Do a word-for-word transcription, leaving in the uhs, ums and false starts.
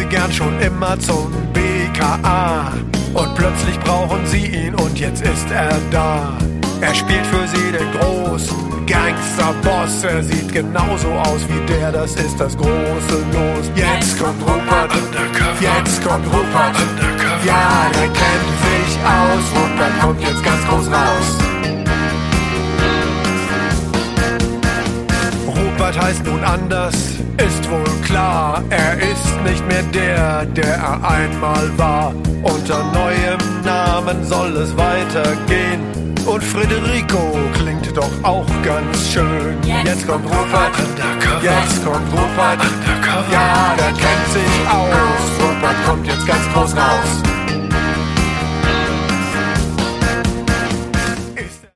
wollte gern schon immer zum B K A. Und plötzlich brauchen sie ihn und jetzt ist er da. Er spielt für sie den großen Gangsterboss. Er sieht genauso aus wie der, das ist das große Los. Jetzt kommt Rupert, jetzt kommt Rupert, ja, der kennt sich aus. Rupert kommt jetzt ganz groß raus. Rupert heißt nun anders, ist wohl klar. Er ist nicht mehr der, der er einmal war. Unter neuem Namen soll es weitergehen. Und Federico klingt doch auch ganz schön. Jetzt kommt Rupert, jetzt kommt Rupert, ja, der kennt sich aus. Rupert kommt jetzt ganz groß raus.